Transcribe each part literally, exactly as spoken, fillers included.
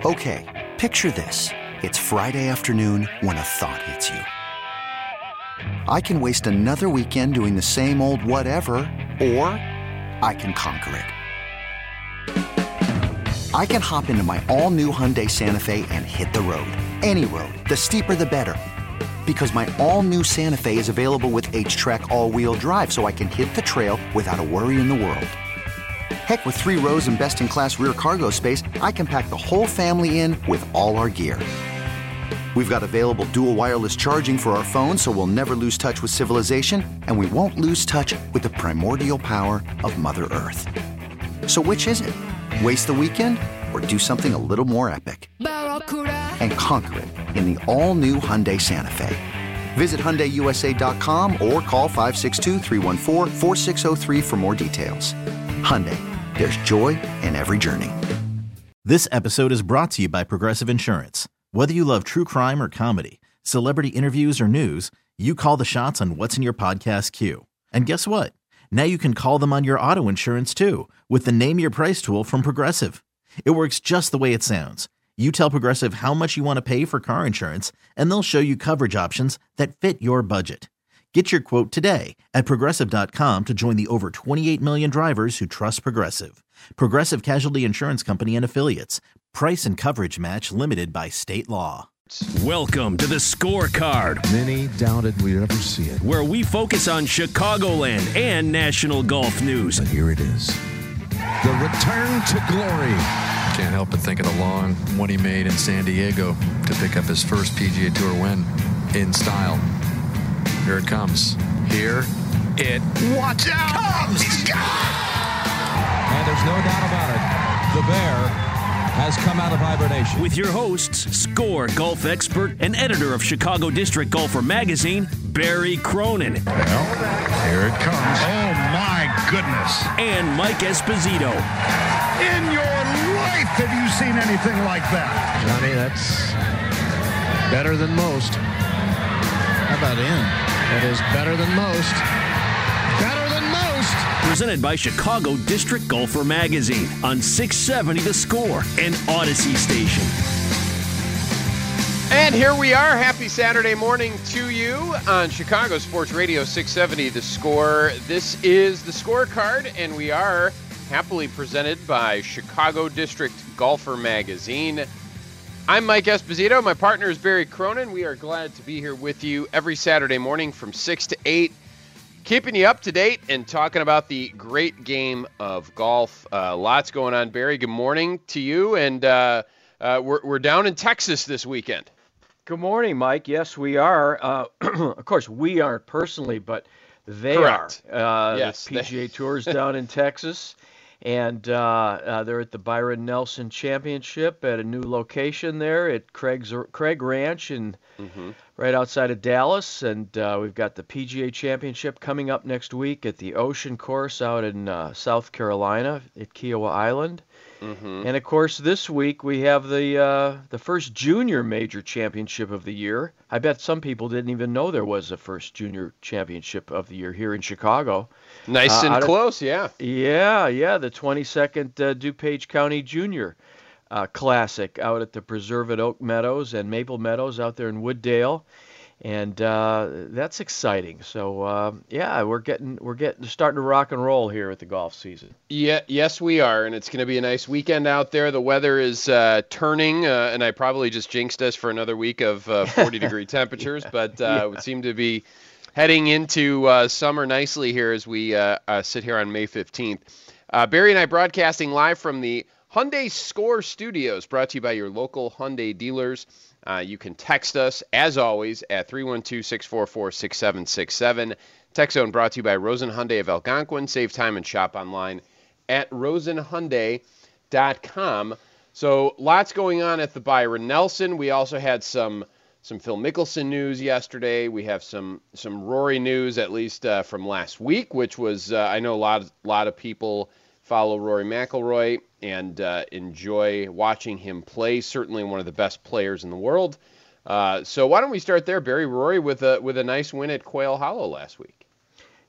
Okay, picture this. It's Friday afternoon when a thought hits you. I can waste another weekend doing the same old whatever, or I can conquer it. I can hop into my all-new Hyundai Santa Fe and hit the road. Any road. The steeper, the better. Because my all-new Santa Fe is available with H-Track all-wheel drive, so I can hit the trail without a worry in the world. Heck, with three rows and best-in-class rear cargo space, I can pack the whole family in with all our gear. We've got available dual wireless charging for our phones, so we'll never lose touch with civilization, and we won't lose touch with the primordial power of Mother Earth. So which is it? Waste the weekend or do something a little more epic? And conquer it in the all-new Hyundai Santa Fe. Visit Hyundai U S A dot com or call five six two, three one four, four six zero three for more details. Hyundai, there's joy in every journey. This episode is brought to you by Progressive Insurance. Whether you love true crime or comedy, celebrity interviews or news, you call the shots on what's in your podcast queue. And guess what? Now you can call them on your auto insurance too with the Name Your Price tool from Progressive. It works just the way it sounds. You tell Progressive how much you want to pay for car insurance, and they'll show you coverage options that fit your budget. Get your quote today at Progressive dot com to join the over twenty-eight million drivers who trust Progressive. Progressive Casualty Insurance Company and Affiliates. Price and coverage match limited by state law. Welcome to the Scorecard. Many doubted we'd ever see it. Where we focus on Chicagoland and national golf news. But here it is. The return to glory. Can't help but think of the long one he made in San Diego to pick up his first P G A Tour win in style. Here it comes. Here it watch out comes. He's gone! And there's no doubt about it. The Bear has come out of hibernation. With your hosts, Score golf expert and editor of Chicago District Golfer Magazine, Barry Cronin. Well, here it comes. Oh, my goodness. And Mike Esposito. In your life, have you seen anything like that? Johnny, that's better than most. How about in? That is better than most. Better than most. Presented by Chicago District Golfer Magazine on six seventy The Score and Odyssey Station. And here we are. Happy Saturday morning to you on Chicago Sports Radio six seventy The Score. This is the Scorecard, and we are happily presented by Chicago District Golfer Magazine. I'm Mike Esposito. My partner is Barry Cronin. We are glad to be here with you every Saturday morning from six to eight, keeping you up to date and talking about the great game of golf. Uh, lots going on. Barry, good morning to you. And uh, uh, we're, we're down in Texas this weekend. Good morning, Mike. Yes, we are. Uh, of course, we aren't personally, but they Correct. are. Uh, yes, the P G A Tour's down in Texas. And uh, uh, they're at the Byron Nelson Championship at a new location there at Craig's Craig Ranch and mm-hmm. right outside of Dallas. And uh, we've got the P G A Championship coming up next week at the Ocean Course out in uh, South Carolina at Kiowa Island. Mm-hmm. And of course, this week we have the uh, the first junior major championship of the year. I bet some people didn't even know there was a first junior championship of the year here in Chicago. Nice uh, and close, of, yeah. Yeah, yeah, the twenty-second uh, DuPage County Junior uh, Classic out at the Preserve at Oak Meadows and Maple Meadows out there in Wooddale. And uh, that's exciting. So uh, yeah, we're getting we're getting starting to rock and roll here at the golf season. Yeah, yes, we are, and it's going to be a nice weekend out there. The weather is uh, turning, uh, and I probably just jinxed us for another week of uh, forty degree temperatures, but uh, yeah. we seem to be heading into uh, summer nicely here as we uh, uh, sit here on May fifteenth. Uh, Barry and I broadcasting live from the Hyundai Score Studios, brought to you by your local Hyundai dealers. Uh, you can text us, as always, at three one two, six four four, six seven six seven. Text Zone brought to you by Rosen Hyundai of Algonquin. Save time and shop online at rosen hyundai dot com. So lots going on at the Byron Nelson. We also had some some Phil Mickelson news yesterday. We have some some Rory news, at least uh, from last week, which was, uh, I know a lot, of, lot of people follow Rory McIlroy and uh, enjoy watching him play. Certainly one of the best players in the world. Uh, so why don't we start there, Barry? Rory with a with a nice win at Quail Hollow last week.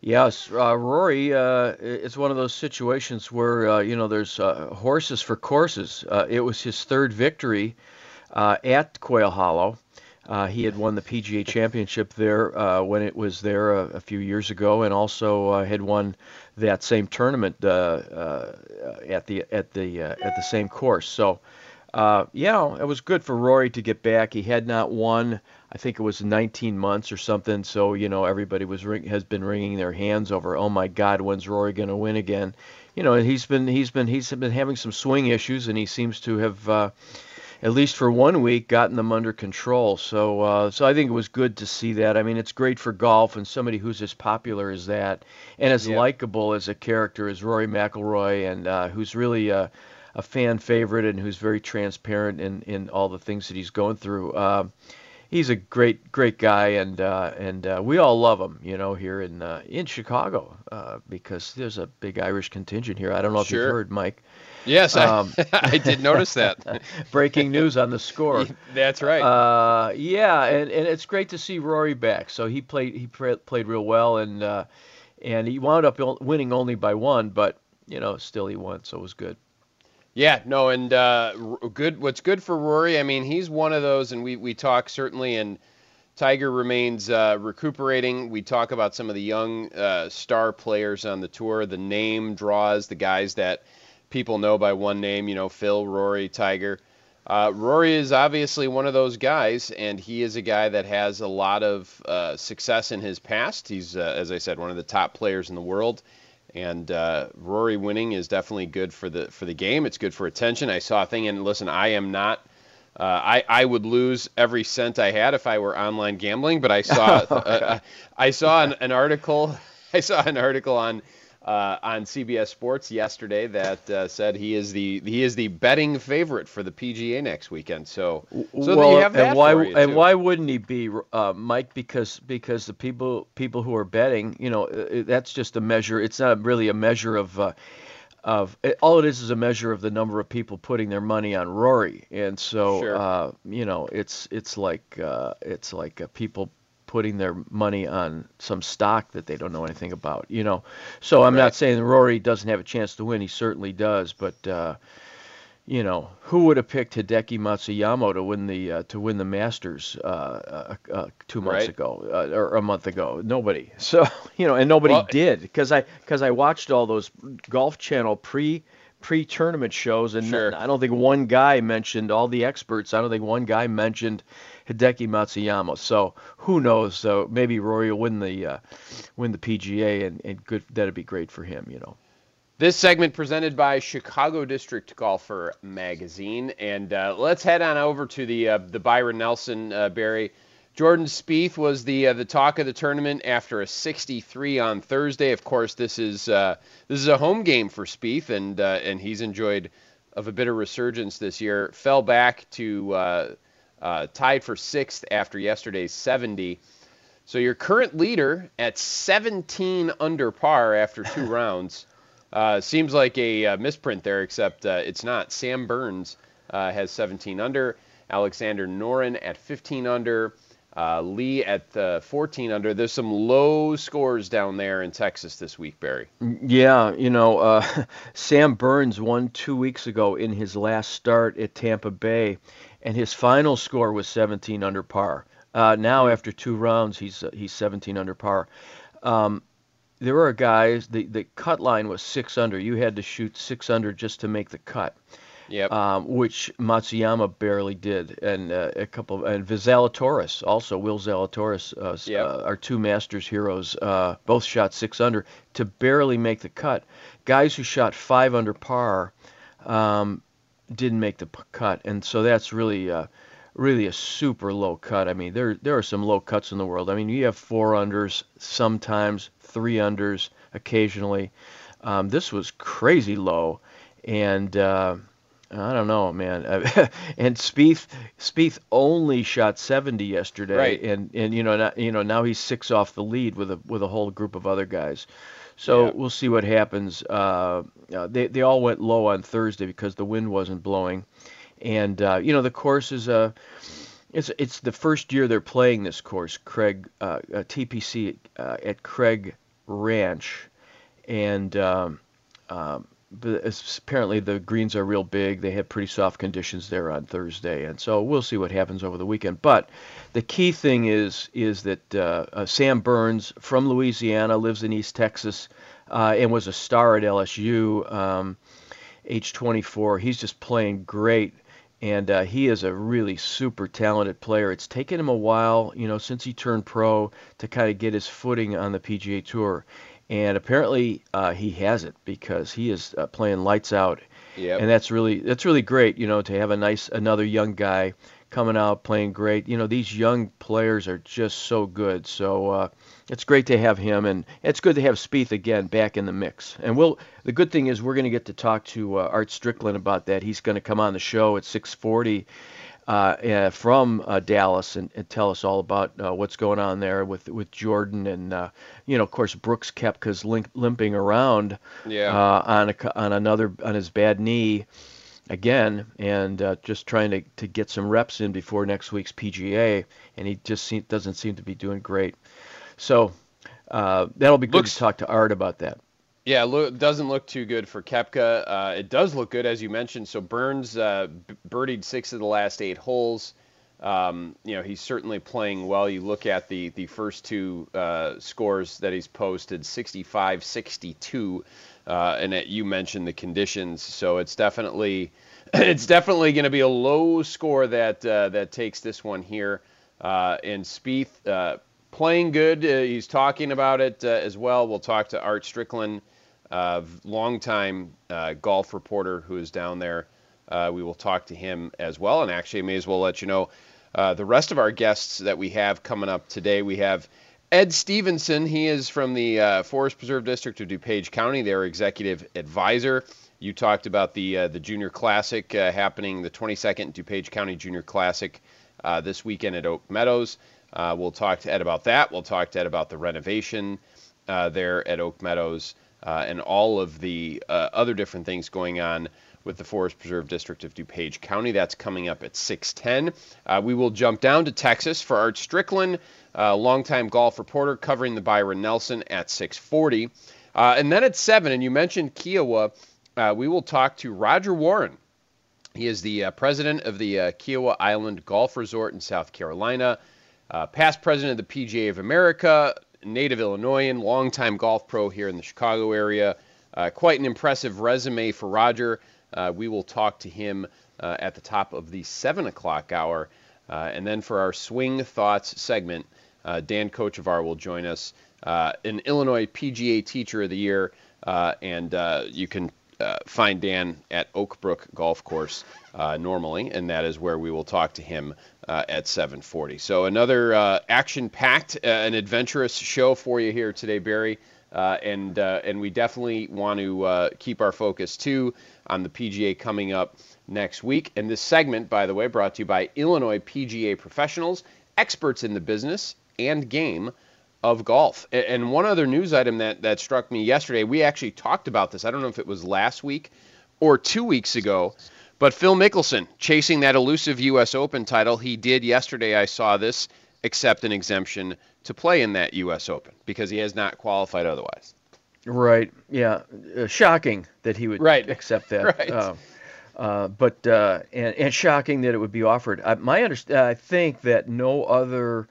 Yes, uh, Rory, uh, it's one of those situations where, uh, you know, there's uh, horses for courses. Uh, it was his third victory uh, at Quail Hollow. Uh, he had won the P G A Championship there uh, when it was there a, a few years ago, and also uh, had won that same tournament uh, uh, at the at the uh, at the same course. So, uh, yeah, it was good for Rory to get back. He had not won, I think it was nineteen months or something. So, you know, everybody was ring, has been wringing their hands over, oh my God, when's Rory going to win again? You know, he's been he's been he's been having some swing issues, and he seems to have. Uh, at least for one week, gotten them under control. So uh, so I think it was good to see that. I mean, it's great for golf and somebody who's as popular as that and as yeah. likable as a character as Rory McIlroy, and uh, who's really a, a fan favorite and who's very transparent in, in all the things that he's going through. Uh, he's a great, great guy, and uh, and uh, we all love him, you know, here in uh, in Chicago uh, because there's a big Irish contingent here. I don't know if sure. you've heard, Mike. Yes, I, um, I did notice that. Breaking news on the score. That's right. Uh, yeah, and, and it's great to see Rory back. So he played he played real well, and uh, and he wound up winning only by one, but you know still he won, so it was good. Yeah, no, and uh, good. What's good for Rory? I mean, he's one of those, and we we talk certainly, and Tiger remains uh, recuperating. We talk about some of the young uh, star players on the tour. The name draws the guys that people know by one name, you know, Phil, Rory, Tiger. Uh, Rory is obviously one of those guys, and he is a guy that has a lot of uh, success in his past. He's, uh, as I said, one of the top players in the world, and uh, Rory winning is definitely good for the for the game. It's good for attention. I saw a thing, and listen, I am not. Uh, I I would lose every cent I had if I were online gambling, but I saw oh, uh, I saw an, an article. I saw an article on. Uh, on C B S Sports yesterday that uh, said he is the he is the betting favorite for the P G A next weekend. So, so well, you have that and why for you, and too. why wouldn't he be, uh, Mike? Because because the people people who are betting, you know, that's just a measure. It's not really a measure of uh, of all it is is a measure of the number of people putting their money on Rory, and so Sure. uh, you know, it's it's like uh, it's like uh, people. putting their money on some stock that they don't know anything about, you know. So I'm right. not saying that Rory doesn't have a chance to win. He certainly does, but uh, you know, who would have picked Hideki Matsuyama to win the uh, to win the Masters uh, uh, uh, two months right. ago uh, or a month ago? Nobody. So you know, and nobody well, did because I because I watched all those Golf Channel pre. pre-tournament shows, and sure. I don't think one guy mentioned, all the experts, I don't think one guy mentioned Hideki Matsuyama. So who knows? So maybe Rory will win the uh, win the P G A, and, and good, that'd be great for him, you know. This segment presented by Chicago District Golfer Magazine, and uh, let's head on over to the uh, the Byron Nelson, uh, Barry. Jordan Spieth was the uh, the talk of the tournament after a sixty-three on Thursday. Of course, this is uh, this is a home game for Spieth, and uh, and he's enjoyed of a bit of resurgence this year. Fell back to uh, uh, tied for sixth after yesterday's seventy. So your current leader at seventeen under par after two rounds. Uh, seems like a uh, misprint there, except uh, it's not. Sam Burns uh, has seventeen under. Alexander Noren at fifteen under. Uh, Lee at uh, fourteen under. There's some low scores down there in Texas this week, Barry. Yeah, you know, uh, Sam Burns won two weeks ago in his last start at Tampa Bay, and his final score was seventeen under par. Uh, now, after two rounds, he's uh, he's seventeen under par. Um, there are guys. The the cut line was six under. You had to shoot six under just to make the cut. Yep. Um, which Matsuyama barely did, and uh, a couple, and Zalatoris also, Will Zalatoris, uh, yep. uh, our two Masters heroes, uh, both shot six under to barely make the cut. Guys who shot five under par um, didn't make the p- cut, and so that's really, uh, really a super low cut. I mean, there there are some low cuts in the world. I mean, you have four unders sometimes, three unders occasionally. Um, this was crazy low, and. Uh, I don't know, man. And Spieth, Spieth only shot seventy yesterday, right. and and you know, not, you know, now he's six off the lead with a with a whole group of other guys. So yeah. we'll see what happens. Uh, uh, they they all went low on Thursday because the wind wasn't blowing, and uh, you know, the course is a. Uh, it's it's the first year they're playing this course, Craig uh, uh, T P C uh, at Craig Ranch, and um, um, but apparently the greens are real big. They had pretty soft conditions there on Thursday, and so we'll see what happens over the weekend. But the key thing is is that uh, uh, Sam Burns from Louisiana, lives in East Texas, uh, and was a star at L S U, um, age twenty-four. He's just playing great. And uh, he is a really super talented player. It's taken him a while, you know, since he turned pro to kind of get his footing on the P G A Tour. And apparently uh, he has it, because he is uh, playing lights out. Yep. And that's really that's really great, you know, to have a nice another young guy coming out playing great. You know, these young players are just so good. So uh, it's great to have him, and it's good to have Spieth again back in the mix. And we'll the good thing is we're going to get to talk to uh, Art Strickland about that. He's going to come on the show at six forty uh, uh, from uh, Dallas and, and tell us all about uh, what's going on there with with Jordan, and uh, you know, of course, Brooks Koepka's limp, limping around yeah. uh, on a, on another on his bad knee again, and uh, just trying to, to get some reps in before next week's P G A, and he just seem, doesn't seem to be doing great. So uh, that'll be good Looks, to talk to Art about that. Yeah, look, doesn't look too good for Koepka. Uh, it does look good, as you mentioned. So Burns uh, birdied six of the last eight holes. Um, you know, he's certainly playing well. You look at the, the first two uh, scores that he's posted, sixty-five sixty-two, uh, and it, you mentioned the conditions. So it's definitely it's definitely going to be a low score that uh, that takes this one here. Uh, and Spieth uh, playing good. Uh, he's talking about it uh, as well. We'll talk to Art Strickland, uh, longtime uh, golf reporter who is down there. Uh, we will talk to him as well. And actually, I may as well let you know uh, the rest of our guests that we have coming up today. We have Ed Stevenson. He is from the uh, Forest Preserve District of DuPage County, their executive advisor. You talked about the uh, the Junior Classic uh, happening, the twenty-second DuPage County Junior Classic uh, this weekend at Oak Meadows. Uh, we'll talk to Ed about that. We'll talk to Ed about the renovation uh, there at Oak Meadows uh, and all of the uh, other different things going on with the Forest Preserve District of DuPage County. That's coming up at six ten. Uh, we will jump down to Texas for Art Strickland, uh, longtime golf reporter covering the Byron Nelson at six forty. Uh, and then at seven, and you mentioned Kiawah, uh, we will talk to Roger Warren. He is the uh, president of the uh, Kiawah Island Golf Resort in South Carolina, uh, past president of the P G A of America, native Illinoisan, longtime golf pro here in the Chicago area. Uh, quite an impressive resume for Roger. Uh, we will talk to him uh, at the top of the seven o'clock hour. Uh, and then for our Swing Thoughts segment, uh, Dan Kochevar will join us, uh, an Illinois P G A Teacher of the Year. Uh, and uh, you can uh, find Dan at Oak Brook Golf Course uh, normally, and that is where we will talk to him uh, at seven forty. So another uh, action-packed uh, and adventurous show for you here today, Barry. Uh, and uh, and we definitely want to uh, keep our focus, too, on the P G A coming up next week. And this segment, by the way, brought to you by Illinois P G A professionals, experts in the business and game of golf. And one other news item that, that struck me yesterday, we actually talked about this. I don't know if it was last week or two weeks ago, but Phil Mickelson chasing that elusive U S Open title. He did yesterday, I saw this, accept an exemption to play in that U S Open because he has not qualified otherwise. Right. Yeah. Uh, shocking that he would right. accept that. Right. Uh, uh, but uh, and, and shocking that it would be offered. Uh, my underst- I think that no other,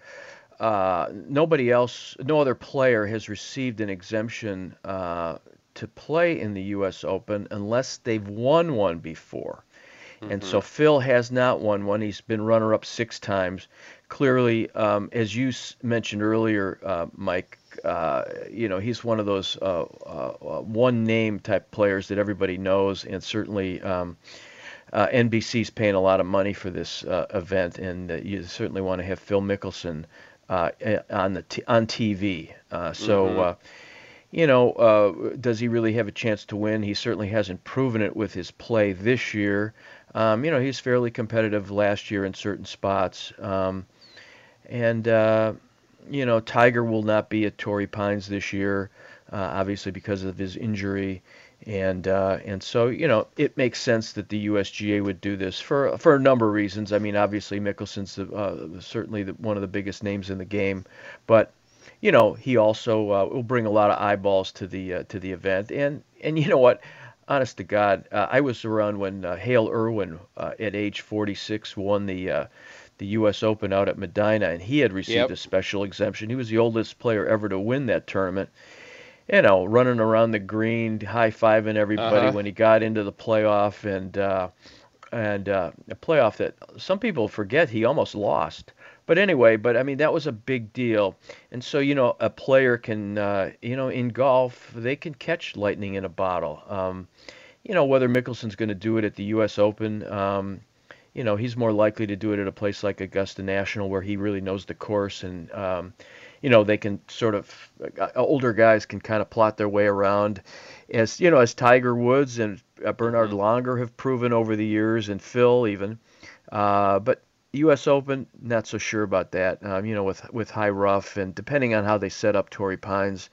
uh, nobody else, no other player has received an exemption uh, to play in the U S Open unless they've won one before. Mm-hmm. And so Phil has not won one. He's been runner-up six times. Clearly, um, as you mentioned earlier, uh, Mike, uh, you know, he's one of those uh, uh, one-name type players that everybody knows, and certainly um, uh, N B C's paying a lot of money for this uh, event, and uh, you certainly want to have Phil Mickelson uh, on the t- on T V. Uh, so, mm-hmm. uh, you know, uh, does he really have a chance to win? He certainly hasn't proven it with his play this year. Um, you know, he's fairly competitive last year in certain spots. Um, And, uh, you know, Tiger will not be at Torrey Pines this year, uh, obviously because of his injury. And uh, and so, you know, it makes sense that the U S G A would do this for for a number of reasons. I mean, obviously, Mickelson's uh, certainly the, one of the biggest names in the game. But you know, he also uh, will bring a lot of eyeballs to the uh, to the event. And and you know what? Honest to God, uh, I was around when uh, Hale Irwin, uh, at age forty-six, won the uh, the U S Open out at Medina, and he had received Yep. a special exemption. He was the oldest player ever to win that tournament. You know, running around the green, high-fiving everybody Uh-huh. when he got into the playoff, and uh, and uh, a playoff that some people forget he almost lost. But anyway, but I mean, that was a big deal. And so, you know, a player can, uh, you know, in golf, they can catch lightning in a bottle. Um, you know, whether Mickelson's going to do it at the U S Open, um, you know, he's more likely to do it at a place like Augusta National where he really knows the course, and, um, you know, they can sort of, uh, older guys can kind of plot their way around. As, you know, as Tiger Woods and uh, Bernard Mm-hmm. Langer have proven over the years, and Phil even. Uh, but U S Open, not so sure about that. Um, you know, with with high rough, and depending on how they set up Torrey Pines.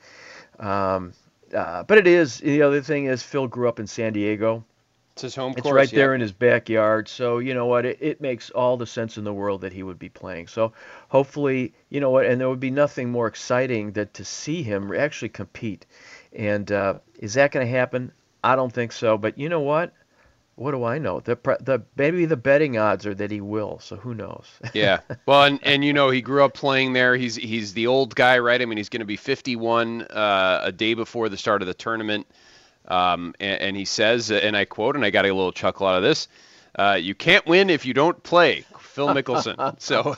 Um, uh, but it is, the other thing is, Phil grew up in San Diego. It's his home It's course. right there yep. in his backyard. So, you know what, it, it makes all the sense in the world that he would be playing. So hopefully, you know what, and there would be nothing more exciting than to see him actually compete. And uh, is that going to happen? I don't think so. But you know what? What do I know? The the maybe the betting odds are that he will. So who knows? Yeah. Well, and, and you know, he grew up playing there. He's he's the old guy, right? I mean, he's going to be fifty-one uh, a day before the start of the tournament. Um, and, and he says, and I quote, and I got a little chuckle out of this, uh, you can't win if you don't play, Phil Mickelson. So,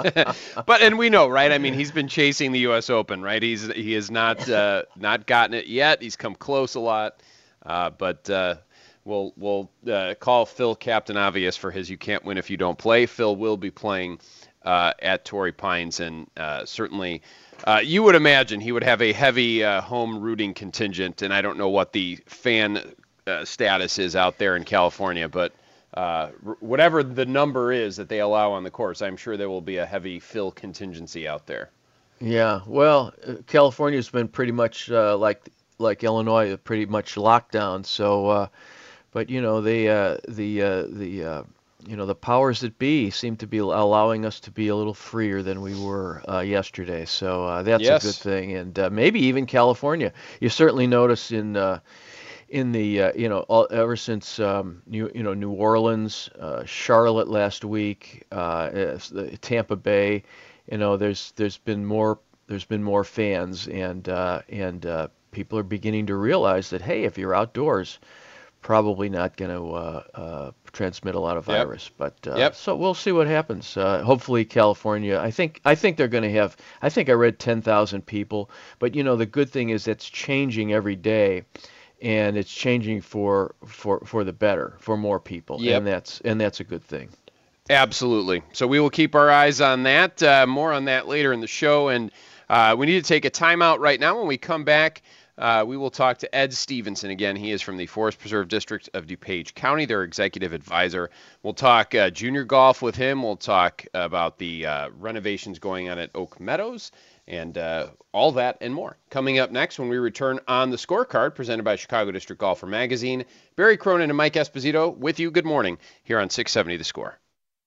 but, and we know, right? I mean, he's been chasing the U S Open, right? He's, he has not, uh, not gotten it yet. He's come close a lot. Uh, but, uh, we'll, we'll, uh, call Phil Captain Obvious for his, you can't win if you don't play. Phil will be playing, uh, at Torrey Pines, and, uh, certainly, Uh, you would imagine he would have a heavy uh, home rooting contingent, and I don't know what the fan uh, status is out there in California, but uh, r- whatever the number is that they allow on the course, I'm sure there will be a heavy Phil contingency out there. Yeah, well, uh, California's been pretty much uh, like like Illinois, pretty much lockdown. So, uh, but you know, they uh, the uh, the uh, you know, the powers that be seem to be allowing us to be a little freer than we were uh, yesterday. So uh, that's Yes. a good thing. And uh, maybe even California. You certainly notice in uh, in the uh, you know all, ever since um, New you know New Orleans, uh, Charlotte last week, uh, the Tampa Bay. You know, there's there's been more there's been more fans, and uh, and uh, people are beginning to realize that, hey, if you're outdoors, probably not going to uh, uh, transmit a lot of Yep. virus. But uh, Yep. so we'll see what happens. Uh, hopefully, California. I think I think they're going to have. I think I read ten thousand people. But you know, the good thing is it's changing every day, and it's changing for for for the better, for more people. Yep. And that's and that's a good thing. Absolutely. So we will keep our eyes on that. Uh, more on that later in the show. And uh, we need to take a timeout right now. When we come back, uh, we will talk to Ed Stevenson again. He is from the Forest Preserve District of DuPage County, their executive advisor. We'll talk uh, junior golf with him. We'll talk about the uh, renovations going on at Oak Meadows, and uh, all that and more. Coming up next when we return on the Scorecard, presented by Chicago District Golfer Magazine. Barry Cronin and Mike Esposito with you. Good morning here on six seventy The Score.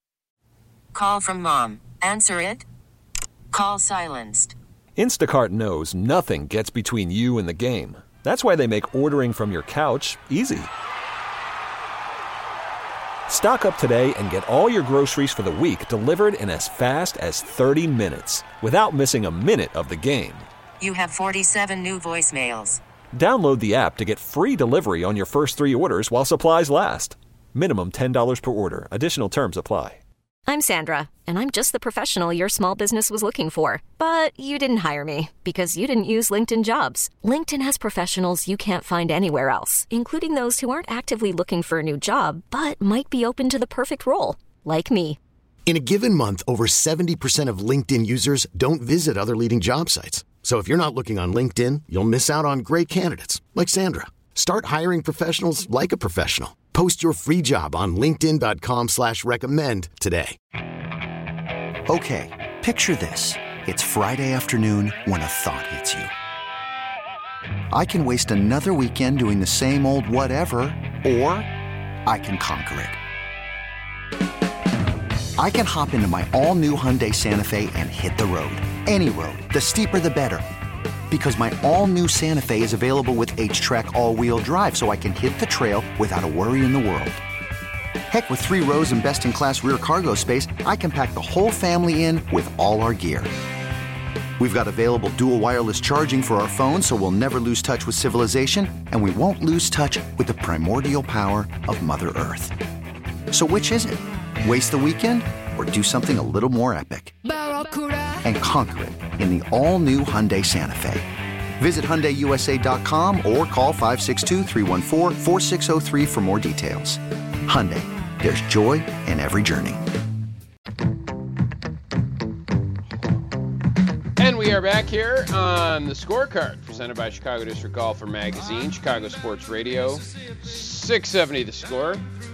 Call from mom. Answer it. Call silenced. Instacart knows nothing gets between you and the game. That's why they make ordering from your couch easy. Stock up today and get all your groceries for the week delivered in as fast as thirty minutes without missing a minute of the game. You have forty-seven new voicemails. Download the app to get free delivery on your first three orders while supplies last. Minimum ten dollars per order. Additional terms apply. I'm Sandra, and I'm just the professional your small business was looking for. But you didn't hire me because you didn't use LinkedIn Jobs. LinkedIn has professionals you can't find anywhere else, including those who aren't actively looking for a new job, but might be open to the perfect role, like me. In a given month, over seventy percent of LinkedIn users don't visit other leading job sites. So if you're not looking on LinkedIn, you'll miss out on great candidates like Sandra. Start hiring professionals like a professional. Post your free job on linkedin.com slash recommend today. Okay, picture this. It's Friday afternoon when a thought hits you. I can waste another weekend doing the same old whatever, or I can conquer it. I can hop into my all-new Hyundai Santa Fe and hit the road. Any road. The steeper, the better. Because my all-new Santa Fe is available with H-Track all-wheel drive, so I can hit the trail without a worry in the world. Heck, with three rows and best-in-class rear cargo space, I can pack the whole family in with all our gear. We've got available dual wireless charging for our phones, so we'll never lose touch with civilization, and we won't lose touch with the primordial power of Mother Earth. So which is it? Waste the weekend or do something a little more epic? And conquer it in the all-new Hyundai Santa Fe. Visit Hyundai U S A dot com or call five six two, three one four, four six zero three for more details. Hyundai, there's joy in every journey. And we are back here on the Scorecard, presented by Chicago District Golfer Magazine, Chicago Sports Radio, six seventy The Score.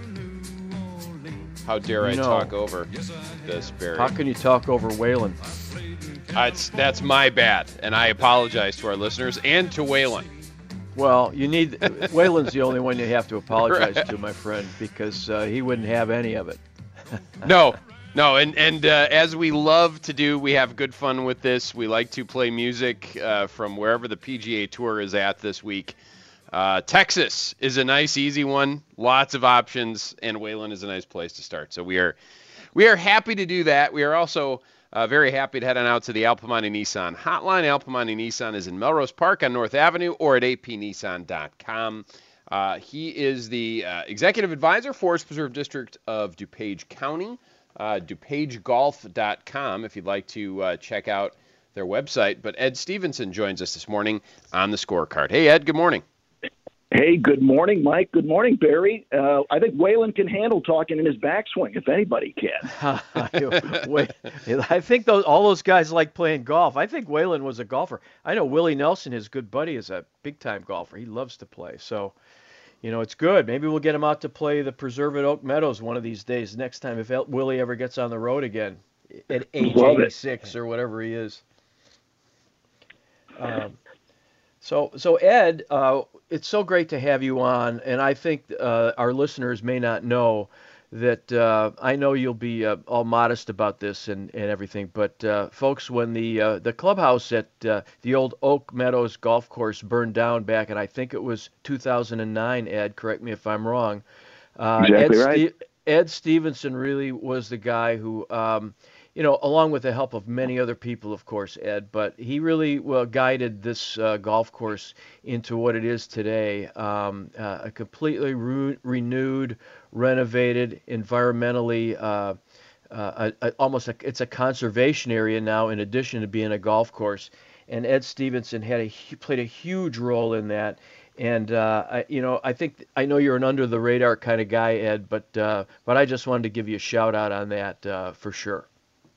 How dare I no. talk over this, Barry? How can you talk over Waylon? Uh, it's, that's my bad, and I apologize to our listeners and to Waylon. Well, you need Waylon's the only one you have to apologize Right. to, my friend, because uh, he wouldn't have any of it. No, no, and and uh, as we love to do, we have good fun with this. We like to play music uh, from wherever the P G A Tour is at this week. Uh, Texas is a nice, easy one. Lots of options, and Waylon is a nice place to start. So we are, we are happy to do that. We are also uh, very happy to head on out to the Al Piemonte Nissan hotline. Al Piemonte Nissan is in Melrose Park on North Avenue or at a p nissan dot com. Uh, he is the uh, executive advisor, Forest Preserve District of DuPage County, uh, dupage golf dot com if you'd like to uh, check out their website. But Ed Stevenson joins us this morning on the Scorecard. Hey, Ed, good morning. Hey, good morning, Mike. Good morning, Barry. Uh, I think Waylon can handle talking in his backswing, if anybody can. Wait, I think those all those guys like playing golf. I think Waylon was a golfer. I know Willie Nelson, his good buddy, is a big-time golfer. He loves to play. So, you know, it's good. Maybe we'll get him out to play the Preserve at Oak Meadows one of these days next time if El- Willie ever gets on the road again at age Love eighty-six it. or whatever he is. Um, so, so Ed, uh, it's so great to have you on, and I think uh, our listeners may not know that uh, I know you'll be uh, all modest about this and, and everything, but uh, folks, when the uh, the clubhouse at uh, the old Oak Meadows golf course burned down back in, I think it was two thousand nine, Ed, correct me if I'm wrong. Uh, Exactly Ed, right. Ste- Ed Stevenson really was the guy who, um, you know, along with the help of many other people, of course, Ed, but he really well guided this uh, golf course into what it is today, um, uh, a completely re- renewed, renovated, environmentally, uh, uh, a, a, almost a, it's a conservation area now in addition to being a golf course. And Ed Stevenson had a played a huge role in that. And uh, I, you know, I think I know you're an under the radar kind of guy, Ed, but uh, but I just wanted to give you a shout out on that uh, for sure.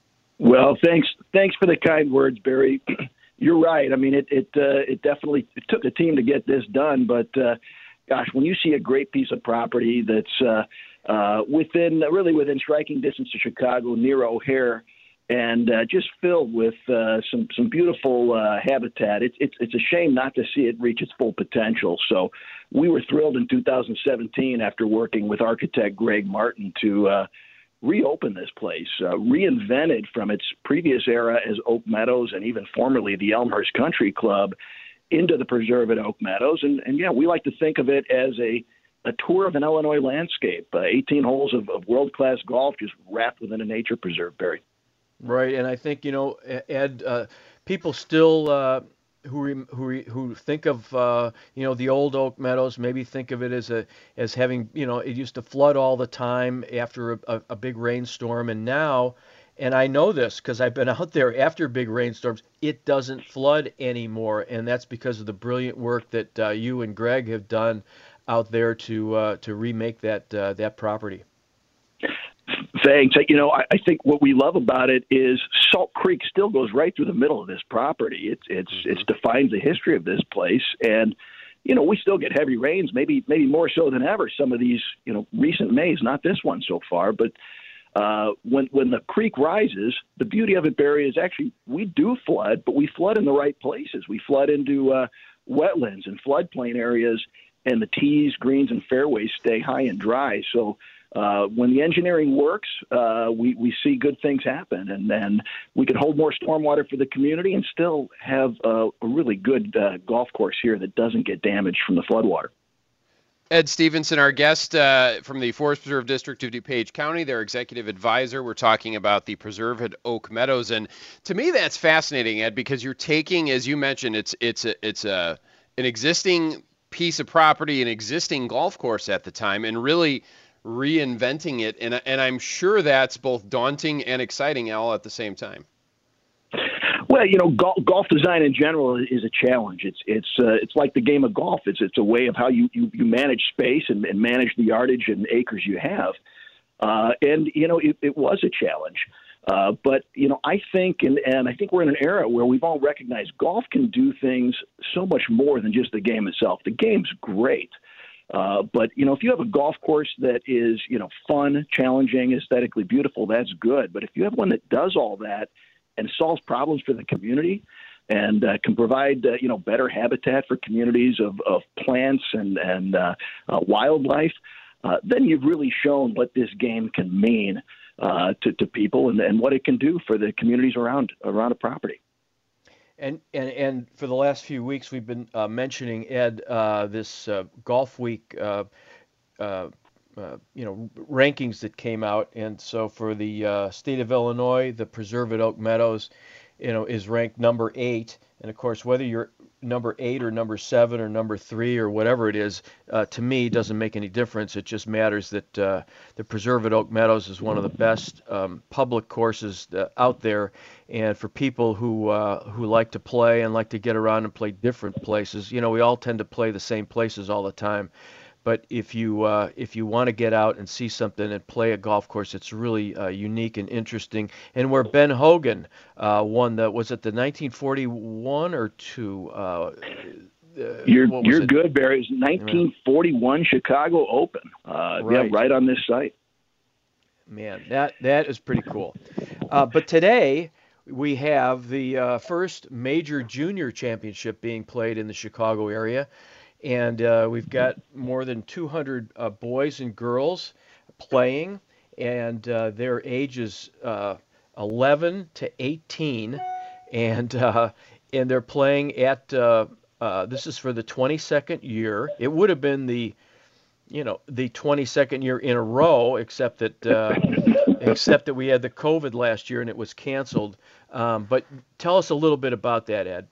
Well, thanks thanks for the kind words, Barry. You're right. I mean, it it uh, it definitely it took a team to get this done, but uh, gosh, when you see a great piece of property that's uh, uh, within really within striking distance to Chicago, near O'Hare, and uh, just filled with uh, some some beautiful uh, habitat, it's it's it's a shame not to see it reach its full potential. So we were thrilled in two thousand seventeen after working with architect Greg Martin to uh, reopen this place, uh, reinvented from its previous era as Oak Meadows and even formerly the Elmhurst Country Club into the Preserve at Oak Meadows. And, and yeah, we like to think of it as a, a tour of an Illinois landscape, uh, eighteen holes of, of world-class golf just wrapped within a nature preserve, Barry. Right, and I think, you know, Ed, uh, people still uh, who re, who re, who think of uh, you know the old Oak Meadows maybe think of it as a as having, you know, it used to flood all the time after a, a, a big rainstorm, and now, and I know this because I've been out there after big rainstorms, it doesn't flood anymore, and that's because of the brilliant work that uh, you and Greg have done out there to uh, to remake that uh, that property. Thanks. You know, I, I think what we love about it is Salt Creek still goes right through the middle of this property. It's it's mm-hmm. it's defines the history of this place, and you know we still get heavy rains, maybe maybe more so than ever. Some of these you know recent Mays, not this one so far, but uh, when when the creek rises, the beauty of it, Barry, is actually we do flood, but we flood in the right places. We flood into uh, wetlands and floodplain areas, and the tees, greens, and fairways stay high and dry. So uh, when the engineering works, uh, we, we see good things happen. And then we can hold more stormwater for the community and still have uh, a really good uh, golf course here that doesn't get damaged from the floodwater. Ed Stevenson, our guest uh, from the Forest Preserve District of DuPage County, their executive advisor. We're talking about the preserve at Oak Meadows, and to me that's fascinating, Ed, because you're taking, as you mentioned, it's it's a, it's a an existing piece of property, an existing golf course at the time, and really reinventing it. And and I'm sure that's both daunting and exciting all at the same time. Well, you know, golf, golf design in general is a challenge. It's it's uh, it's like the game of golf. It's it's a way of how you, you, you manage space and, and manage the yardage and acres you have. Uh, and, you know, it, it was a challenge. Uh, but, you know, I think, and, and I think we're in an era where we've all recognized golf can do things so much more than just the game itself. The game's great. Uh, but, you know, if you have a golf course that is, you know, fun, challenging, aesthetically beautiful, that's good. But if you have one that does all that and solves problems for the community and uh, can provide, uh, you know, better habitat for communities of, of plants and, and uh, uh, wildlife, uh, then you've really shown what this game can mean uh, to, to people and, and what it can do for the communities around around a property. And, and and for the last few weeks, we've been uh, mentioning, Ed, uh, this uh, Golf Week uh, uh, Uh, you know, rankings that came out. And so for the uh, state of Illinois, the preserve at Oak Meadows, you know, is ranked number eight. And of course, whether you're number eight or number seven or number three or whatever it is, uh, to me, doesn't make any difference. It just matters that uh, the preserve at Oak Meadows is one of the best um, public courses uh, out there. And for people who uh, who like to play and like to get around and play different places, you know, we all tend to play the same places all the time. But if you uh, if you want to get out and see something and play a golf course, it's really uh, unique and interesting. And where Ben Hogan uh, won the, was it the nineteen forty-one or two? Uh, you're you're it? good, Barry. It's nineteen forty-one yeah. Chicago Open. Uh, right. Yeah, right on this site. Man, that that is pretty cool. Uh, but today we have the uh, first major junior championship being played in the Chicago area. And uh, we've got more than two hundred uh, boys and girls playing, and uh, their ages uh, eleven to eighteen, and uh, and they're playing at uh, uh, this is for the twenty-second year. It would have been the, you know, the twenty-second year in a row, except that uh, except that we had the COVID last year and it was canceled. Um, but tell us a little bit about that, Ed.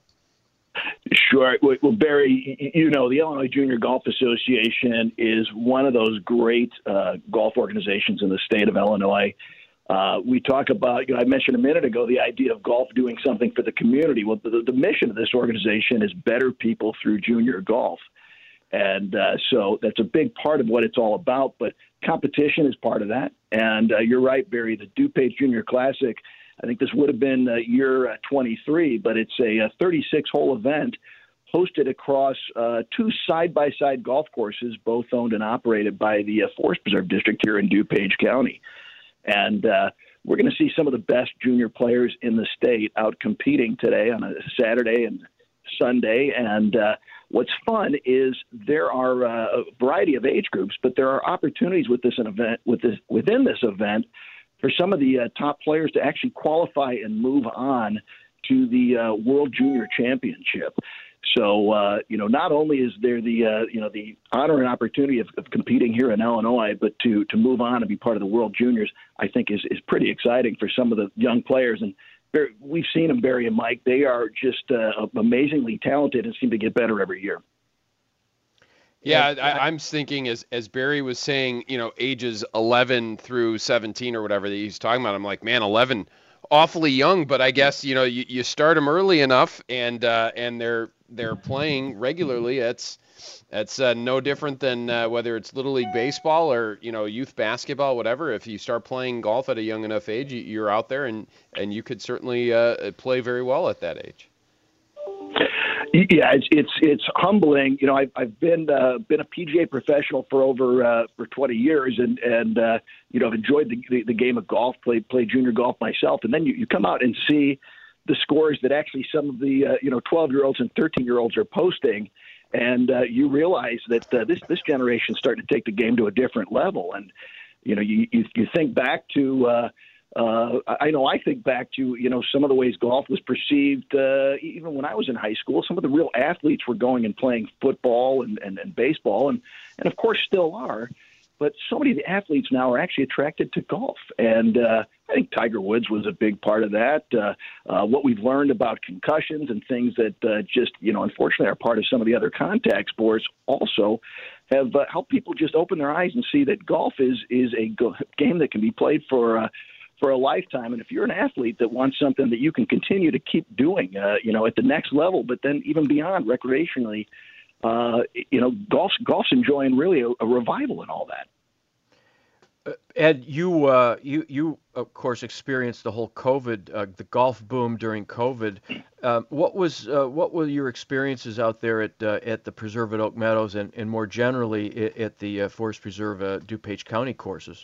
Sure. Well, Barry, you know, the Illinois Junior Golf Association is one of those great uh, golf organizations in the state of Illinois. Uh, we talk about, you know, I mentioned a minute ago, the idea of golf doing something for the community. Well, the, the mission of this organization is better people through junior golf. And uh, so that's a big part of what it's all about. But competition is part of that. And uh, you're right, Barry, the DuPage Junior Classic, I think this would have been uh, year uh, twenty-three, but it's a, a thirty-six hole event hosted across uh, two side-by-side golf courses, both owned and operated by the uh, Forest Preserve District here in DuPage County. And uh, we're going to see some of the best junior players in the state out competing today on a Saturday and Sunday. And uh, what's fun is there are uh, a variety of age groups, but there are opportunities with this event, with this, within this event for some of the uh, top players to actually qualify and move on to the uh, World Junior Championship. So, uh, you know, not only is there the, uh, you know, the honor and opportunity of, of competing here in Illinois, but to, to move on and be part of the World Juniors, I think is, is pretty exciting for some of the young players. And we've seen them, Barry and Mike. They are just uh, amazingly talented and seem to get better every year. Yeah, I, I'm thinking as as Barry was saying, you know, ages eleven through seventeen or whatever that he's talking about. I'm like, man, eleven, awfully young. But I guess, you know, you, you start them early enough, and uh, and they're they're playing regularly. It's it's uh, no different than uh, whether it's Little League baseball or, you know, youth basketball, whatever. If you start playing golf at a young enough age, you're out there, and and you could certainly uh, play very well at that age. Yeah, it's it's it's humbling. You know, I've I've been uh, been a P G A professional for over uh, for twenty years, and and uh, you know, I've enjoyed the, the the game of golf. Played played junior golf myself, and then you, you come out and see the scores that actually some of the uh, you know twelve year olds and thirteen year olds are posting, and uh, you realize that uh, this this generation is starting to take the game to a different level. And you know, you you, you think back to. Uh, Uh, I know I think back to, you know, some of the ways golf was perceived, uh, even when I was in high school. Some of the real athletes were going and playing football and, and, and baseball, and, and of course still are. But so many of the athletes now are actually attracted to golf. And uh, I think Tiger Woods was a big part of that. Uh, uh, what we've learned about concussions and things that uh, just, you know, unfortunately are part of some of the other contact sports also have uh, helped people just open their eyes and see that golf is, is a go- game that can be played for uh, for a lifetime. And if you're an athlete that wants something that you can continue to keep doing, uh, you know, at the next level, but then even beyond recreationally, uh, you know, golf's, golf's enjoying really a, a revival in all that. Uh, Ed, you, uh, you, you of course experienced the whole COVID, uh, the golf boom during COVID. Um, what was, uh, what were your experiences out there at uh, at the Preserve at Oak Meadows and, and more generally at, at the uh, Forest Preserve uh, DuPage County courses?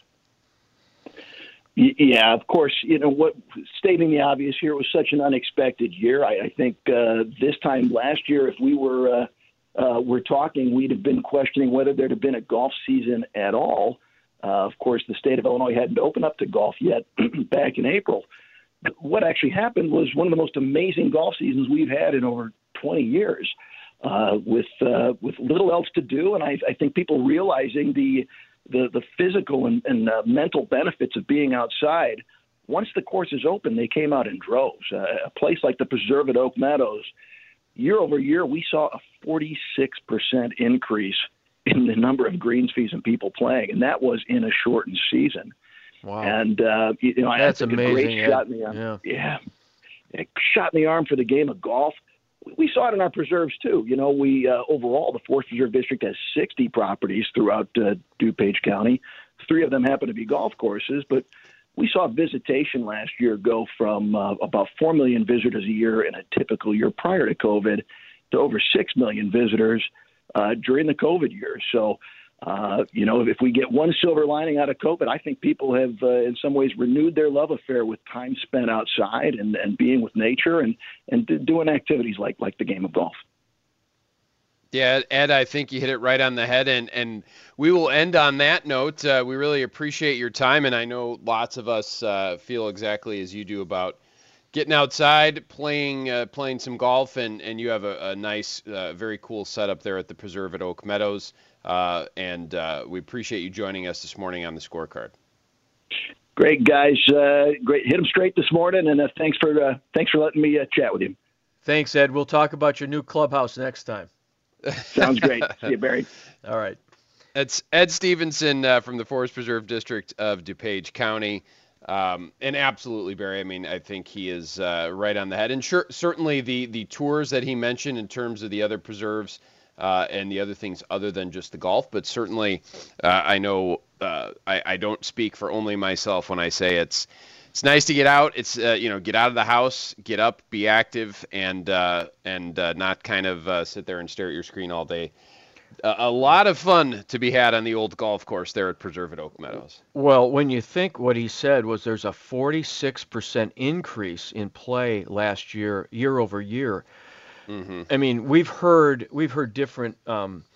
Yeah, of course, you know, what stating the obvious here, it was such an unexpected year. I, I think uh, this time last year, if we were uh, uh, were talking, we'd have been questioning whether there'd have been a golf season at all. Uh, of course, the state of Illinois hadn't opened up to golf yet back in April. What actually happened was one of the most amazing golf seasons we've had in over twenty years, uh, with uh, with little else to do, and I, I think people realizing the the, the physical and, and uh, mental benefits of being outside. Once the courses opened, they came out in droves. Uh, a place like the Preserve at Oak Meadows, year over year, we saw a forty-six percent increase in the number of greens fees and people playing, and that was in a shortened season. Wow. And, uh, you know, that's I think amazing. a great Ed. shot in the arm. Yeah. yeah. A shot in the arm for the game of golf. We saw it in our preserves, too. You know, we uh, overall, the Forest Preserve District has sixty properties throughout uh, DuPage County. Three of them happen to be golf courses, but we saw visitation last year go from uh, about four million visitors a year in a typical year prior to COVID to over six million visitors uh, during the COVID year. So, uh, you know, if we get one silver lining out of COVID, I think people have uh, in some ways renewed their love affair with time spent outside and, and being with nature and, and doing activities like, like the game of golf. Yeah, Ed, I think you hit it right on the head, and, and we will end on that note. Uh, we really appreciate your time, and I know lots of us uh, feel exactly as you do about getting outside, playing uh, playing some golf, and, and you have a, a nice, uh, very cool setup there at the Preserve at Oak Meadows, uh, and uh, we appreciate you joining us this morning on the Scorecard. Great, guys. Uh, great. Hit them straight this morning, and uh, thanks for uh, thanks for letting me uh, chat with you. Thanks, Ed. We'll talk about your new clubhouse next time. Sounds great. See you, Barry. All right. It's Ed Stevenson uh, from the Forest Preserve District of DuPage County. Um, and absolutely, Barry, I mean, I think he is uh, right on the head. And sure, certainly the, the tours that he mentioned in terms of the other preserves uh, and the other things other than just the golf. But certainly, uh, I know uh, I, I don't speak for only myself when I say it's It's nice to get out. It's uh, you know, get out of the house, get up, be active, and uh, and uh, not kind of uh, sit there and stare at your screen all day. Uh, a lot of fun to be had on the old golf course there at Preserve at Oak Meadows. Well, when you think what he said was there's a forty-six percent increase in play last year, year over year. Mm-hmm. I mean, we've heard we've heard different um,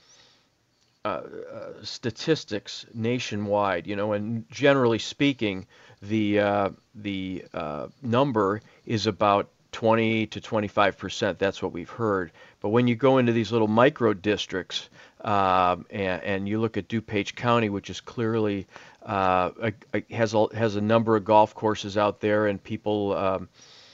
uh, uh, statistics nationwide, you know, and generally speaking, the uh, the uh, number is about twenty to twenty-five percent. That's what we've heard. But when you go into these little micro districts um, and, and you look at DuPage County, which is clearly uh, a, a, has a, has a number of golf courses out there, and people, um,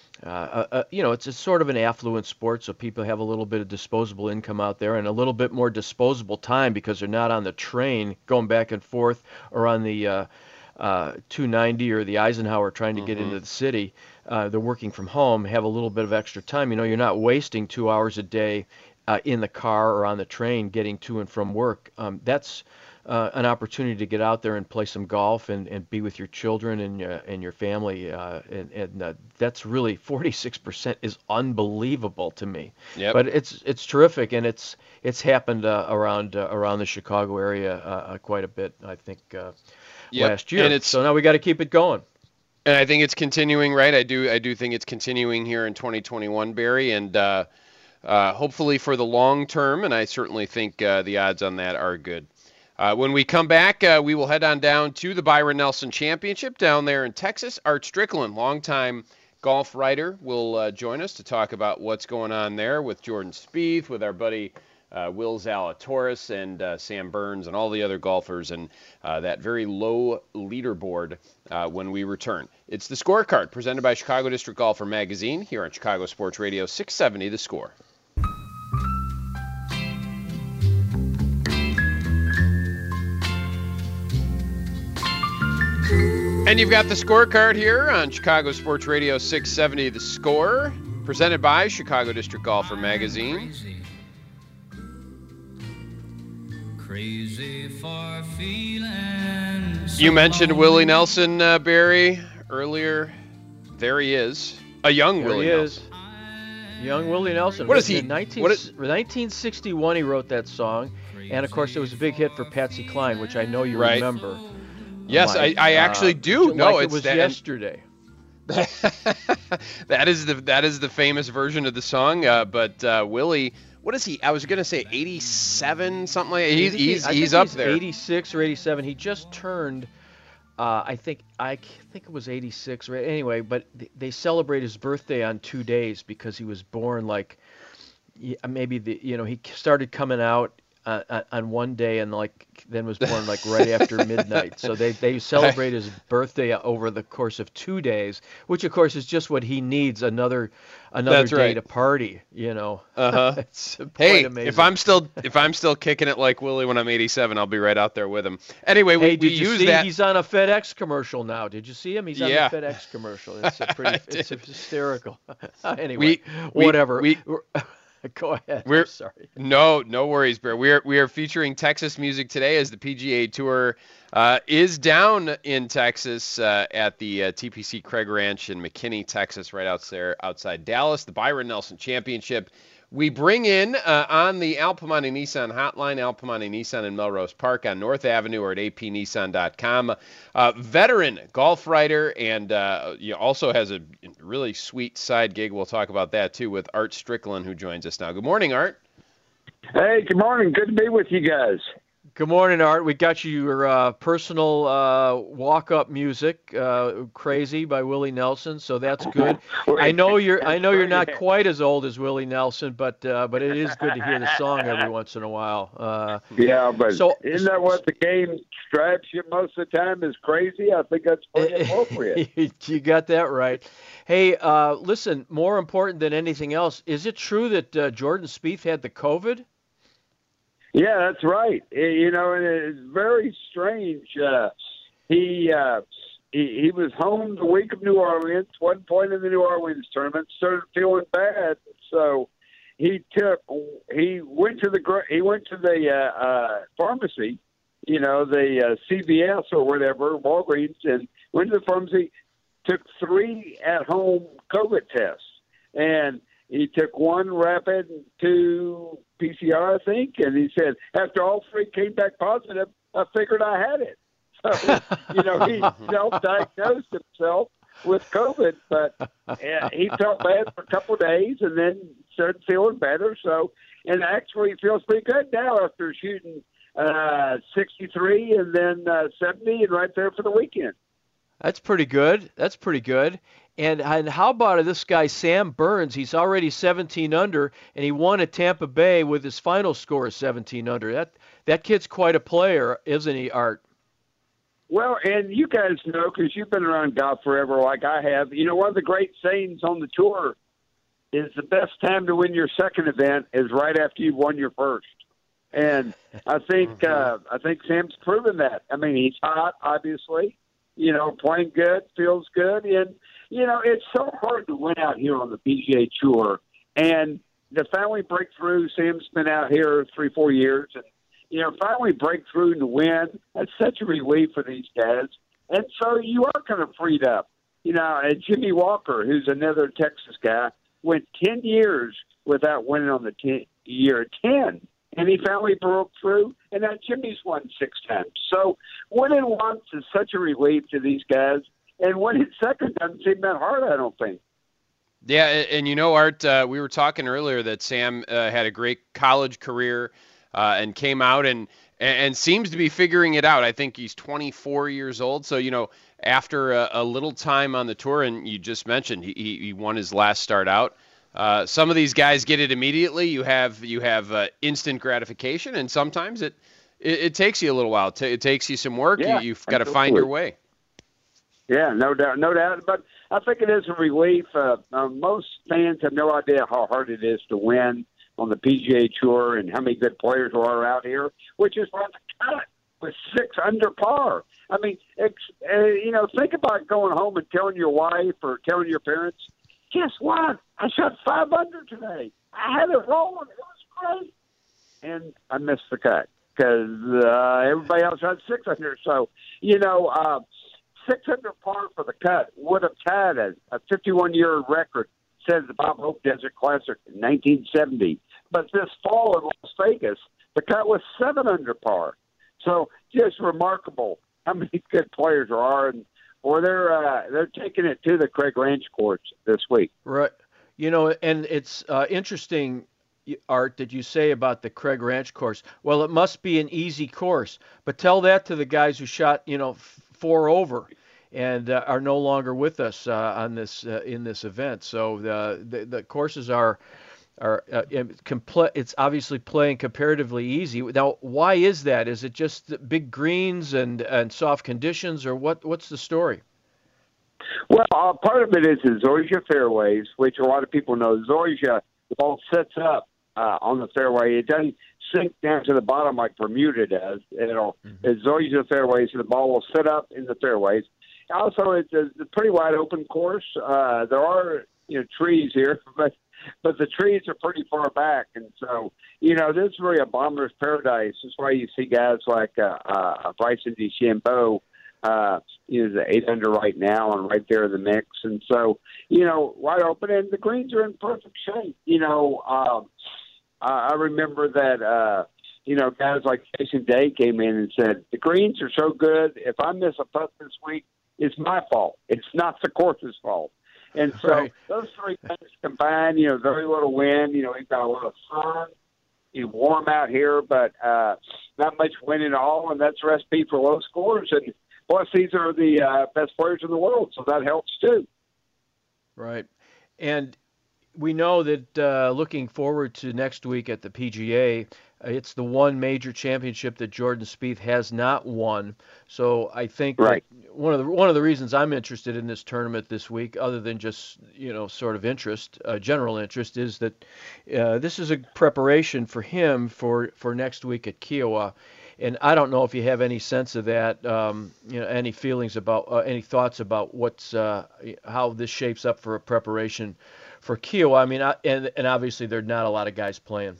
uh, uh, you know, it's a sort of an affluent sport, so people have a little bit of disposable income out there and a little bit more disposable time because they're not on the train going back and forth or on the uh, uh, two ninety or the Eisenhower trying to get Mm-hmm. into the city. Uh, they're working from home, have a little bit of extra time. You know, you're not wasting two hours a day uh, in the car or on the train getting to and from work. Um, that's uh, an opportunity to get out there and play some golf and, and be with your children and, uh, and your family. Uh, and and uh, that's really forty-six percent is unbelievable to me. Yep. But it's it's terrific, and it's it's happened uh, around uh, around the Chicago area uh, uh, quite a bit, I think, uh, Yep. last year. And it's, so now we got to keep it going. And I think it's continuing, right? I do I do think it's continuing here in twenty twenty-one, Barry, and uh, uh, hopefully for the long term, and I certainly think uh, the odds on that are good. Uh, when we come back, uh, we will head on down to the Byron Nelson Championship down there in Texas. Art Strickland, longtime golf writer, will uh, join us to talk about what's going on there with Jordan Spieth, with our buddy uh, Will Zalatoris and uh, Sam Burns and all the other golfers, and uh, that very low leaderboard uh, when we return. It's the Scorecard, presented by Chicago District Golfer Magazine, here on Chicago Sports Radio six seventy The Score. And you've got the Scorecard here on Chicago Sports Radio six seventy The Score, presented by Chicago District Golfer Magazine. Crazy for feeling so You mentioned lonely. Willie Nelson, uh, Barry, earlier. There he is. A young There Willie he Nelson. is. Young Willie Nelson. What is he? In nineteen, What is- nineteen sixty-one, he wrote that song. And, of course, it was a big hit for Patsy Cline, which I know you Right. remember. Yes, Mike. I, I actually Uh, do. like No, it it's was that, yesterday. that is the that is the famous version of the song. Uh, but uh, Willie, what is he? I was gonna say eighty-seven, something like that. He's I think he- he's, I think he's up he's there. eighty-six or eighty-seven. He just turned, uh, I think I think it was eighty-six. Right? Anyway, but th- they celebrate his birthday on two days because he was born like y- maybe the you know he started coming out uh, on one day and like then was born like right after midnight. So they they celebrate his birthday over the course of two days, which of course is just what he needs, another another That's day right. to party. You know. Uh-huh. It's quite Hey, amazing. if I'm still if I'm still kicking it like Willie when I'm eighty-seven, I'll be right out there with him. Anyway, we, Hey, did we you use see that. he's on a FedEx commercial now? Did you see him? He's on Yeah. the FedEx commercial. It's a pretty, it's hysterical. anyway, We- we- whatever. we- Go ahead. We're I'm sorry. No, no worries, Bear. We are we are featuring Texas music today as the P G A Tour uh, is down in Texas uh, at the uh, T P C Craig Ranch in McKinney, Texas, right out there outside Dallas. The Byron Nelson Championship. We bring in uh, on the Al Piemonte Nissan hotline, Al Piemonte Nissan in Melrose Park on North Avenue or at a p nissan dot com. Uh, veteran golf writer, and uh, you know, also has a really sweet side gig. We'll talk about that too with Art Strickland, who joins us now. Good morning, Art. Hey, good morning. Good to be with you guys. Good morning, Art. We got you your uh, personal uh, walk-up music, uh, "Crazy" by Willie Nelson, so that's good. I know you're I know you're not quite as old as Willie Nelson, but uh, but it is good to hear the song every once in a while. Uh, Yeah, but so, isn't that what the game stripes you most of the time is crazy? I think that's pretty appropriate. You got that right. Hey, uh, listen, more important than anything else, is it true that uh, Jordan Spieth had the COVID? Yeah, that's right. Eh, You know, and it's very strange. Uh, he, uh, he he was home the week of New Orleans, one point in the New Orleans tournament, started feeling bad, so he took he went to the gr- he went to the uh, uh, pharmacy, you know, the uh, C V S or whatever, Walgreens, and went to the pharmacy, took three at-home COVID tests, and he took one rapid and two P C R, I think, and he said after all three came back positive, I figured I had it. So, you know, he self-diagnosed himself with COVID, but uh, he felt bad for a couple of days and then started feeling better. So, and actually he feels pretty good now after shooting uh, sixty-three and then uh, seventy and right there for the weekend. That's pretty good. That's pretty good. And and how about this guy Sam Burns? He's already seventeen under, and he won at Tampa Bay with his final score of seventeen under. That that kid's quite a player, isn't he, Art? Well, and you guys know, because you've been around golf forever like I have, you know, one of the great sayings on the tour is the best time to win your second event is right after you've won your first. And I think uh, I think Sam's proven that. I mean, he's hot, obviously, you know, playing good, feels good. And, you know, it's so hard to win out here on the P G A Tour. And the family breakthrough, Sam's been out here three, four years, and you know, finally break through and win. That's such a relief for these guys. And so you are kind of freed up. You know, and Jimmy Walker, who's another Texas guy, went ten years without winning on the ten, year ten. And he finally broke through, and now Jimmy's won six times. So winning once is such a relief to these guys. And winning second doesn't seem that hard, I don't think. Yeah, and, and you know, Art, uh, we were talking earlier that Sam uh, had a great college career. Uh, and came out and and, and seems to be figuring it out. I think he's twenty-four years old. So, you know, after a, a little time on the tour, and you just mentioned he, he won his last start out. Uh, some of these guys get it immediately. You have you have uh, instant gratification, and sometimes it, it, it takes you a little while. It, t- it takes you some work. Yeah, you, you've got to find your way. Yeah, no doubt, no doubt. But I think it is a relief. Uh, uh, most fans have no idea how hard it is to win on the P G A Tour and how many good players there are out here, which is why the cut was six under par. I mean, it's, uh, you know, think about going home and telling your wife or telling your parents, guess what? I shot five under today. I had it rolling. It was great. And I missed the cut because uh, everybody else had six under. So, you know, uh, six under par for the cut would have tied a, a fifty-one-year record, says the Bob Hope Desert Classic in nineteen seventy. But this fall in Las Vegas, the cut was seven under par. So just remarkable how many good players there are. And, or they're uh, they're taking it to the Craig Ranch course this week. Right. You know, and it's uh, interesting, Art, that you say about the Craig Ranch course. Well, it must be an easy course, but tell that to the guys who shot, you know, f- four over and uh, are no longer with us uh, on this uh, in this event. So the the, the courses are are uh, compl- it's obviously playing comparatively easy. Now, why is that? Is it just the big greens and, and soft conditions, or what? What's the story? Well, uh, part of it is the Zoysia fairways, which a lot of people know. Zoysia, the ball sets up uh, on the fairway. It doesn't sink down to the bottom like Bermuda does. It'll mm-hmm. It's Zoysia fairways, so the ball will sit up in the fairways. Also, it's a, it's a pretty wide open course. Uh, there are you know trees here, but but the trees are pretty far back, and so you know this is really a bomber's paradise. That's why you see guys like uh, uh, Bryson DeChambeau. Uh, he's at eight under right now and right there in the mix. And so, you know, wide open, and the greens are in perfect shape. You know, um, I remember that, uh, you know, guys like Jason Day came in and said, the greens are so good, if I miss a putt this week, it's my fault. It's not the course's fault. And so right. those three things combined, you know, very little wind, you know, we've got a lot of sun. It's warm out here, but uh, not much wind at all, and that's a recipe for low scores. And plus, these are the uh, best players in the world, so that helps too. Right. And we know that uh, looking forward to next week at the P G A, uh, it's the one major championship that Jordan Spieth has not won. So I think right. that one of the one of the reasons I'm interested in this tournament this week, other than just you know sort of interest, uh, general interest, is that uh, this is a preparation for him for, for next week at Kiawah. And I don't know if you have any sense of that, um, you know, any feelings about, uh, any thoughts about what's, uh, how this shapes up for a preparation for Kiawah. I mean, I, and and obviously there are not a lot of guys playing.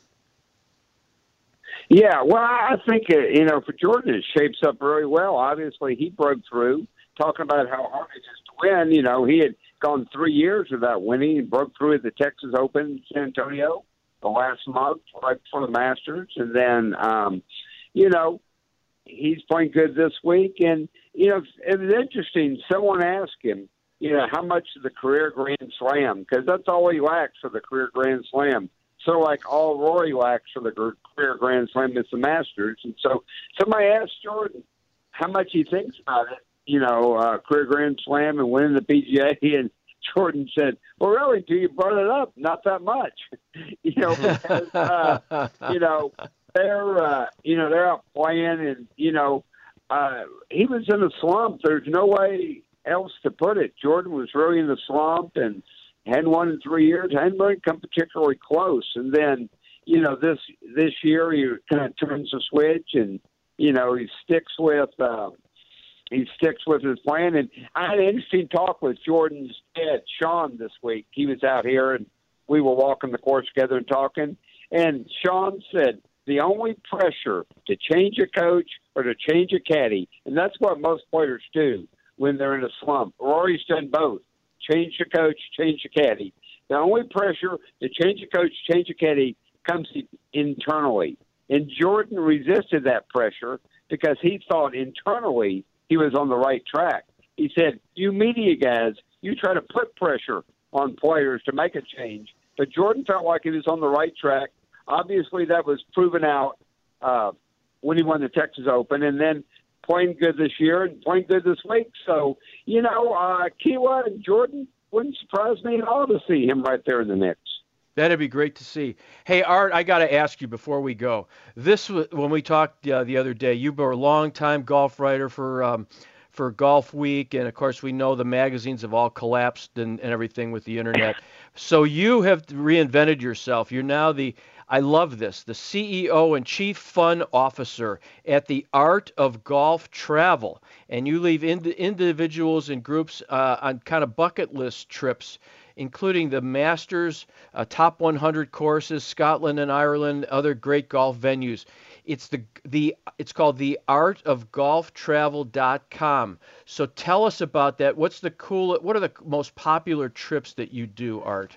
Yeah, well, I think uh, you know for Jordan it shapes up very well. Obviously, he broke through. Talking about how hard it is to win, you know, he had gone three years without winning and broke through at the Texas Open in San Antonio the last month, right before the Masters, and then. Um, You know, he's playing good this week. And, you know, it was interesting. Someone asked him, you know, how much of the career Grand Slam, because that's all he lacks for the career Grand Slam. So, like, all Rory lacks for the career Grand Slam is the Masters. And so somebody asked Jordan how much he thinks about it, you know, uh, career Grand Slam and winning the P G A. And Jordan said, well, really, until you brought it up, not that much. you know, because, uh, you know, They're, uh, you know, they're out playing, and you know, uh, he was in a slump. There's no way else to put it. Jordan was really in the slump and hadn't won in three years. Hadn't really come particularly close. And then, you know, this this year he kind of turns the switch, and you know, he sticks with uh, he sticks with his plan. And I had an interesting talk with Jordan's dad, Sean, this week. He was out here, and we were walking the course together and talking. And Sean said, the only pressure to change a coach or to change a caddy, and that's what most players do when they're in a slump. Rory's done both. Change the coach, change the caddy. The only pressure to change a coach, change a caddy comes internally. And Jordan resisted that pressure because he thought internally he was on the right track. He said, you media guys, you try to put pressure on players to make a change. But Jordan felt like he was on the right track. Obviously, that was proven out uh, when he won the Texas Open, and then playing good this year and playing good this week. So, you know, uh, Kiawah and Jordan, wouldn't surprise me at all to see him right there in the mix. That'd be great to see. Hey, Art, I got to ask you before we go. This was when we talked uh, the other day. You were a long-time golf writer for um, for Golf Week, and of course we know the magazines have all collapsed and, and everything with the internet. So you have reinvented yourself. You're now the, I love this, the C E O and Chief Fun Officer at the Art of Golf Travel, and you leave ind- individuals and groups uh, on kind of bucket list trips, including the Masters, uh, top one hundred courses, Scotland and Ireland, other great golf venues. It's the the it's called the art of golf travel dot com. So tell us about that. What's the cool? What are the most popular trips that you do, Art?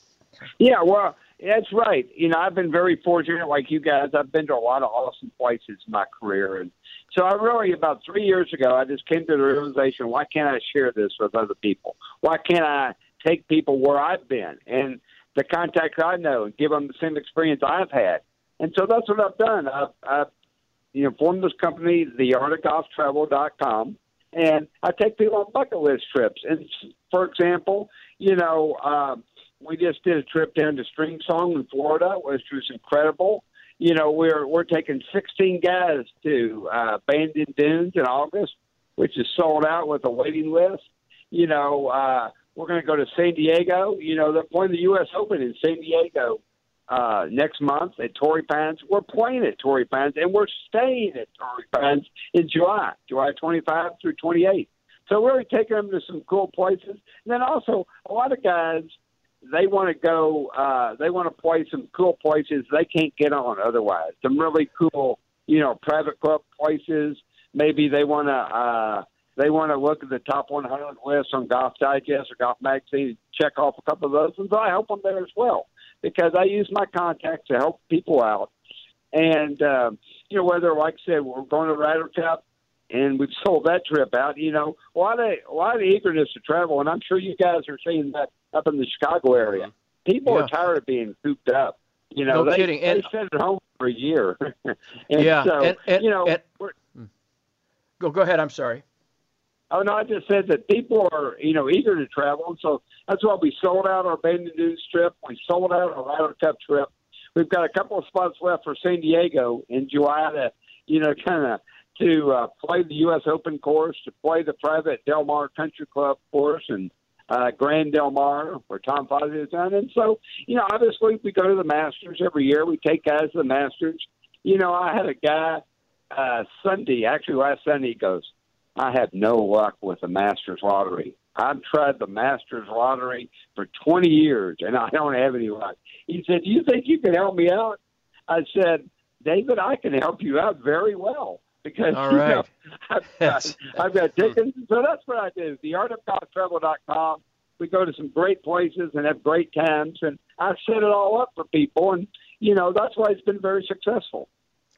Yeah, well, that's right. You know, I've been very fortunate, like you guys. I've been to a lot of awesome places in my career, and so I really, about three years ago, I just came to the realization: why can't I share this with other people? Why can't I take people where I've been and the contacts I know and give them the same experience I've had? And so that's what I've done. I've, I've you know, formed this company, the art of golf travel dot com, and I take people on bucket list trips. And, for example, you know, uh, we just did a trip down to String Song in Florida, which was incredible. You know, we're we're taking sixteen guys to uh, Bandon Dunes in August, which is sold out with a waiting list. You know, uh, we're going to go to San Diego. You know, they're playing the U S Open in San Diego uh, next month at Torrey Pines. We're playing at Torrey Pines, and we're staying at Torrey Pines in July, July twenty-fifth through twenty-eighth. So we're really taking them to some cool places. And then also, a lot of guys, they want to go, uh, they want to play some cool places they can't get on otherwise. Some really cool, you know, private club places. Maybe they want to, uh, they want to look at the top one hundred list on Golf Digest or Golf Magazine and check off a couple of those, and so I help them there as well because I use my contacts to help people out. And, uh, you know, whether, like I said, we're going to Ryder Cup and we've sold that trip out, you know, why the, why the eagerness to travel? And I'm sure you guys are seeing that up in the Chicago area. People yeah. are tired of being cooped up. You know, no they, kidding. they and, sit at home for a year. and yeah. so, and, and, you know, and, we're, go, go ahead. I'm sorry. Oh, no, I just said that people are, you know, eager to travel. And so that's why we sold out our Bandon Dunes trip. We sold out our Ryder Cup trip. We've got a couple of spots left for San Diego in July to, you know, kind of to uh, play the U S Open course, to play the private Del Mar Country Club course and uh, Grand Del Mar, where Tom Fozzie is on. And so, you know, obviously we go to the Masters every year. We take guys to the Masters. You know, I had a guy uh, Sunday, actually last Sunday, he goes, I have no luck with the Masters lottery. I've tried the Masters lottery for twenty years, and I don't have any luck. He said, do you think you can help me out? I said, David, I can help you out very well because All right. you know, I've, got, I've got tickets. So that's what I do, the art of golf travel dot com. We go to some great places and have great times, and I set it all up for people, and, you know, that's why it's been very successful.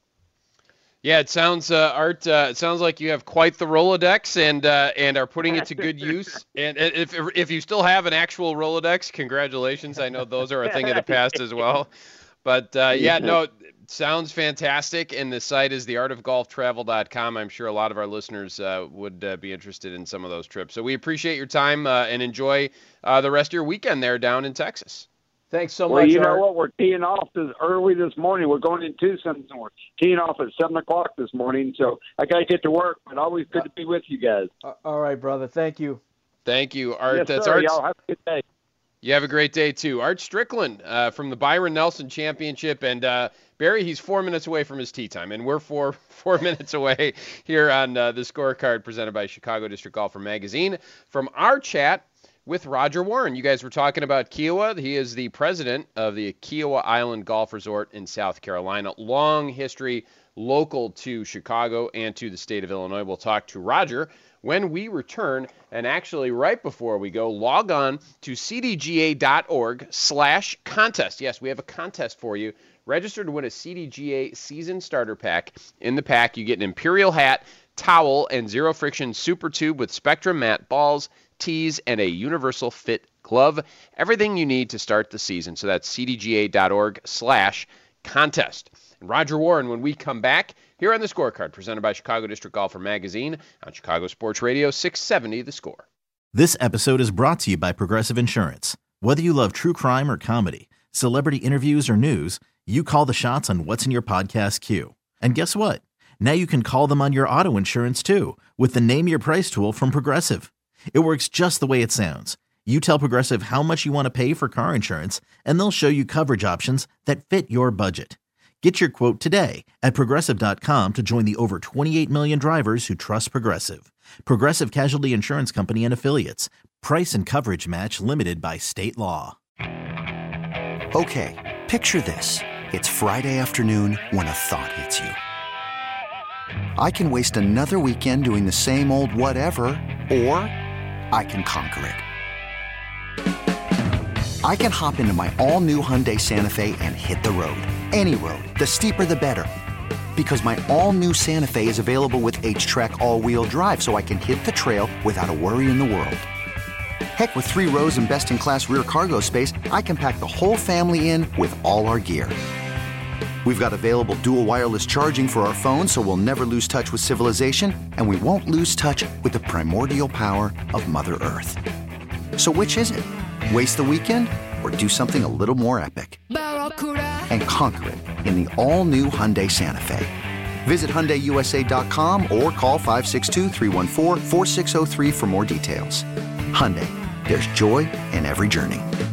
Yeah, it sounds, uh, Art. Uh, it sounds like you have quite the Rolodex, and uh, and are putting it to good use. And if if you still have an actual Rolodex, congratulations. I know those are a thing of the past as well. But uh, yeah, no, it sounds fantastic. And the site is the art of golf travel dot com. I'm sure a lot of our listeners uh, would uh, be interested in some of those trips. So we appreciate your time uh, and enjoy uh, the rest of your weekend there down in Texas. Thanks so well, much, you know Art. what? We're teeing off this early this morning. We're going in Tucson, and we're teeing off at seven o'clock this morning. So I got to get to work, but always good to be with you guys. All right, brother. Thank you. Thank you, Art. Yes, That's sir. Art. Y'all have a good day. You have a great day, too. Art Strickland uh, from the Byron Nelson Championship. And, uh, Barry, he's four minutes away from his tee time, and we're four four minutes away here on uh, the scorecard presented by Chicago District Golfer Magazine. From our chat with Roger Warren. You guys were talking about Kiawah. He is the president of the Kiawah Island Golf Resort in South Carolina. Long history local to Chicago and to the state of Illinois. We'll talk to Roger when we return. And actually, right before we go, log on to c d g a dot org slash contest. Yes, we have a contest for you. Register to win a C D G A season starter pack. In the pack, you get an Imperial hat, towel, and zero friction super tube with Spectrum matte balls, tees, and a universal fit glove. Everything you need to start the season. So that's c d g a dot org slash contest. And Roger Warren, when we come back, here on The Scorecard, presented by Chicago District Golfer Magazine on Chicago Sports Radio six seventy The Score. This episode is brought to you by Progressive Insurance. Whether you love true crime or comedy, celebrity interviews or news, you call the shots on what's in your podcast queue. And guess what? Now you can call them on your auto insurance too with the Name Your Price tool from Progressive. It works just the way it sounds. You tell Progressive how much you want to pay for car insurance, and they'll show you coverage options that fit your budget. Get your quote today at Progressive dot com to join the over twenty-eight million drivers who trust Progressive. Progressive Casualty Insurance Company and Affiliates. Price and coverage match limited by state law. Okay, picture this. It's Friday afternoon when a thought hits you. I can waste another weekend doing the same old whatever, or I can conquer it. I can hop into my all-new Hyundai Santa Fe and hit the road. Any road. The steeper the better. Because my all-new Santa Fe is available with H-Track all-wheel drive, so I can hit the trail without a worry in the world. Heck, with three rows and best-in-class rear cargo space, I can pack the whole family in with all our gear. We've got available dual wireless charging for our phones, so we'll never lose touch with civilization, and we won't lose touch with the primordial power of Mother Earth. So which is it? Waste the weekend or do something a little more epic? And conquer it in the all-new Hyundai Santa Fe. Visit Hyundai U S A dot com or call five six two, three one four, four six zero three for more details. Hyundai, there's joy in every journey.